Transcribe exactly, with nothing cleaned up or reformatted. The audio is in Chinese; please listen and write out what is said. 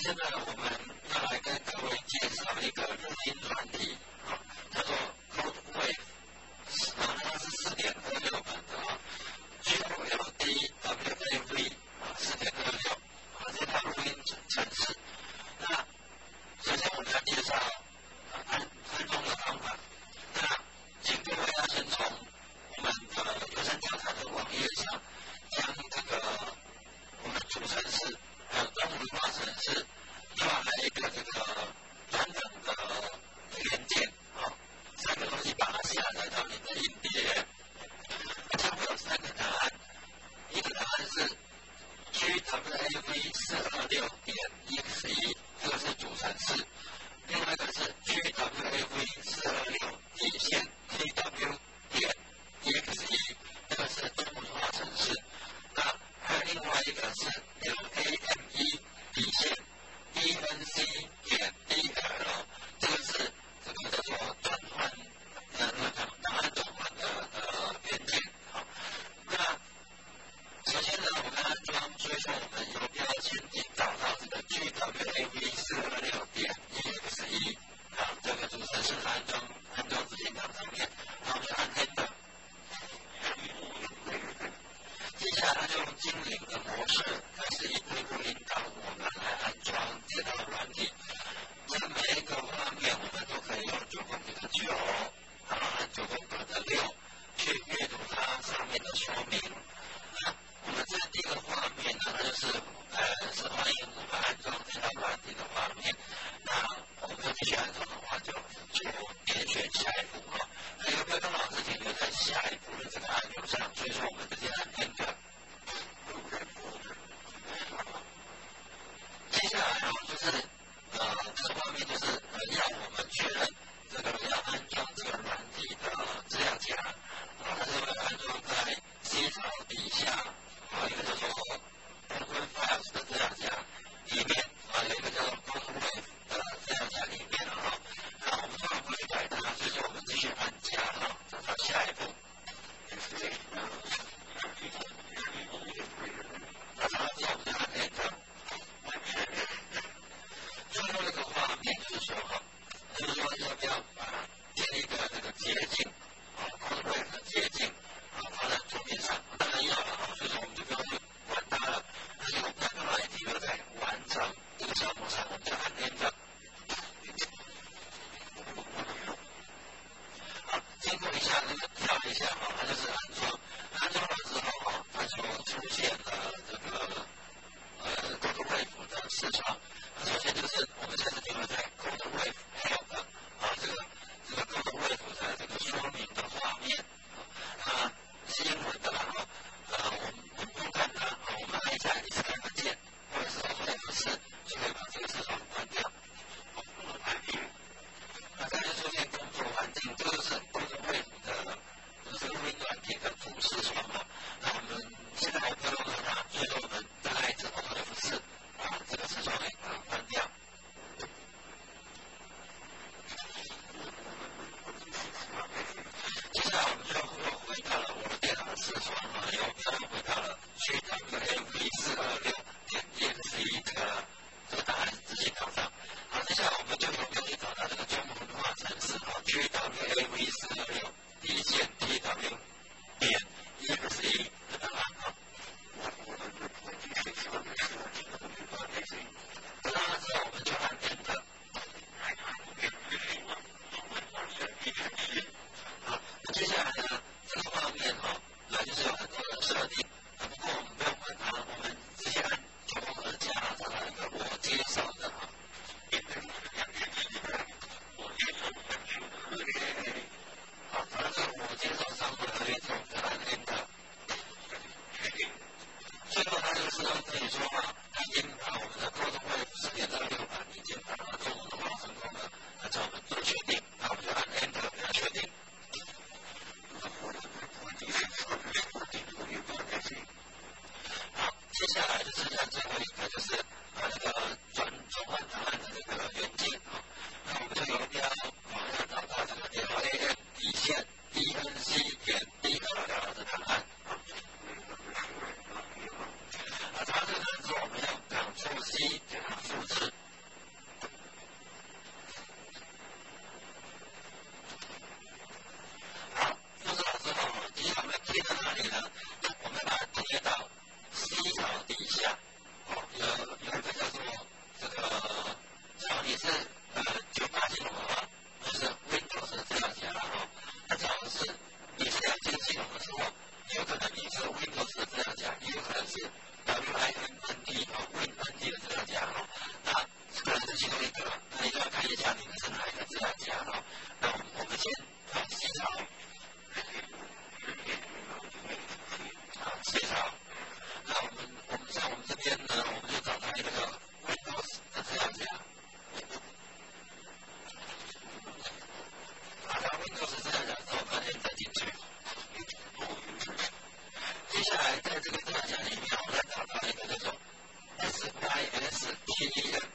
现在我们要来跟各位介绍一个录音软体，啊，叫做 CodeWave， 啊，它是四点二六版的啊 ，G O L D W A V 啊，四点二六，啊，这套录音程式。那首先我们来介绍安安装的方法。那请各位要先从我们的优先调查的网页上，将这个我们主程式还有中文化程式另外一个这个短等的元件，啊，三个东西把它下载到你的硬碟，它会有三个答案，一个答案是 G W A V 四二六点 E X E， 这个是主程式，另外一个是 G W A V 四二六底线 T W 点 E X E， 这个是中文化程式。那还有另外一个是 L A M E 底线 E N C 点 D L， 这个是这个叫做转换呃那个档案转换的呃元件。好，那首先呢，我们安装，所以说我们有必要先找到这个 G W A V 四二六点 E X E 啊，这个主程式安装安装执行档上面，然后就按 Enter。接下来就用精灵的模式开始一步步引导我们来安装这套软体。这每一个画面我们都可以用九宫格的九，然后按九宫格的六去阅读它上面的说明。那我们这第一个画面呢，它就是呃是欢迎我们安装这套软体的画面。那我们要继续安装的话，就就点选下一步啊。那有没有跟老师停留在下一步的这个按钮上？所以说我们直接按 Enter。接下来呢，就是呃这个画面就是呃要我们确认这个要安装这个软体的资料夹，啊，它是会安装在 C 槽底下啊一个叫做 Open Files 的资料夹里面啊，有一个叫做 CodeWave 的资料夹里面了哈。那我们当然不去改它，所以说我们继续按加哈，找到下一步。然后之后我们就按 Enter。最后一个画面就是说哈，就是说要不要把建立一个这个捷径啊 ，CodeWave 的捷径啊放在桌面上，当然要了啊，所以说我们就不用去管它了。那有它干嘛停留在完成这个项目上，我们就按 Enter。好，经过一下那个跳一下哈，它就是安装，安装了之后哈，它就出现了这个呃 CodeWave 的视窗。首先就是我们现在停留在 CodeWave Help 啊，这个这个 CodeWave 的这个说明的画面啊，是英文的啦哈，呃，我们我们不用看它啊，我们按一下 Escape 键，或者是 F 四就可以把这个视窗关掉。那再就出现工作环境，这个是 CodeWave 的，就是录音软体的主视窗嘛。那我们现在还不用用它，所以说我们再按一次 F 四啊，这个视窗会 P E M